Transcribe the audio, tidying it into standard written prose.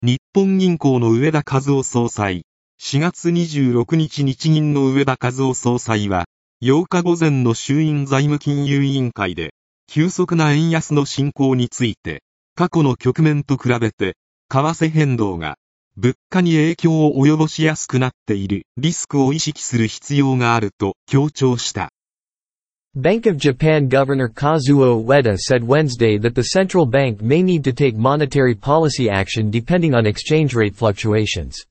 日本銀行の植田和男総裁、4月26日日銀の植田和男総裁は、8日午前の衆院財務金融委員会で、急速な円安の進行について、過去の局面と比べて、為替変動が、物価に影響を及ぼしやすくなっているリスクを意識する必要があると強調した。 Bank of Japan Governor Kazuo Ueda said Wednesday that the central bank may need to take monetary policy action depending on exchange rate fluctuations.